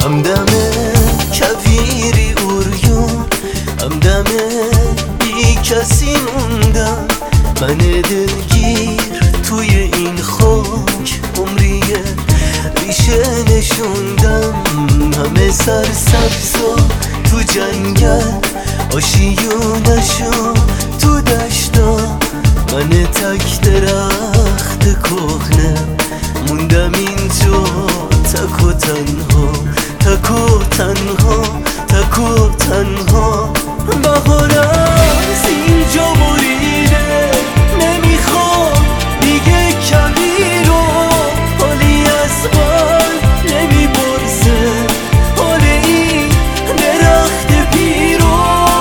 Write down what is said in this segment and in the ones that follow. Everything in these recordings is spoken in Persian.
همدم کویری اوریون، همدم بی کسی موندم. من دلگیر توی این خاک عمریه ریشه نشوندم. همه سرسبزا تو جنگل، آشیونشو تو دشتا. من تک درخت کهنه موندم اینجا تک و تنها، تک و تنها، تک و تنها. بهارم از اینجا بریده، نمیخوام دیگه کمی رو. حالی از من نمیپرسه حال این درخت پیرو.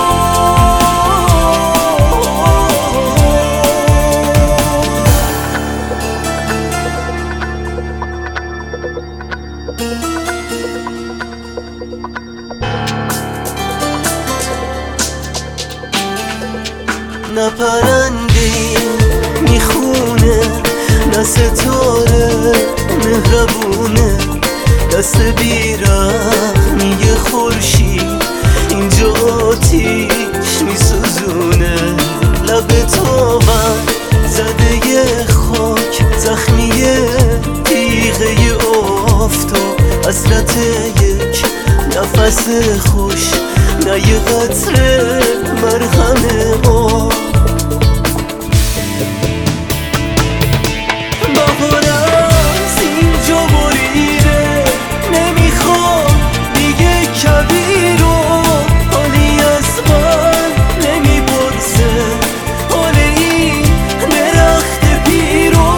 نه پرنده میخونه، نه ستاره مهربونه. دست بیرحمی خورشید اینجا آتیش میسوزونه. لب تاون زده ی خاک، زخمیه تیغه ی آفتاب. حسرت یک نفس خوش، نه یه قطره مرهم آب. بهارم از اینجا بریده، نمیخوام دیگه کبیر رو. حالی از من نمیپرسه حال این درخت پیرو.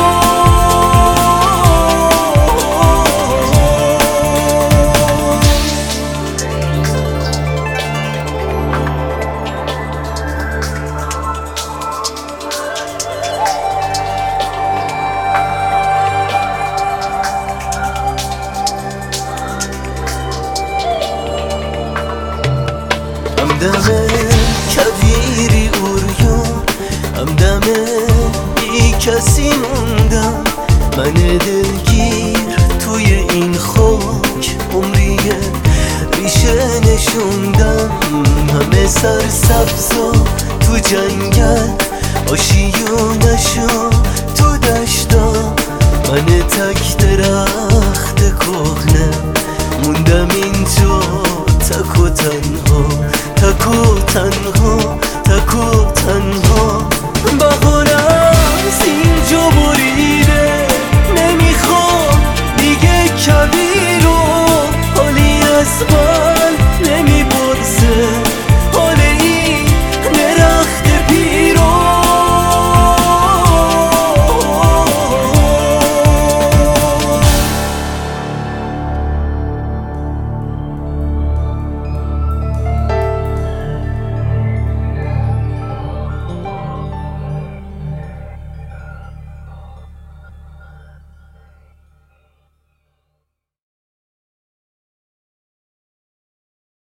همدم کویری اوریون، همدم بی کسی موندم. من دلگیر توی این خاک عمریه ریشه نشوندم. همه سرسبزا تو جنگل، آشیونشو تو دشتا. من تک درخت کهنه موندم اینجا تک و تنها، تک و تنها، تک و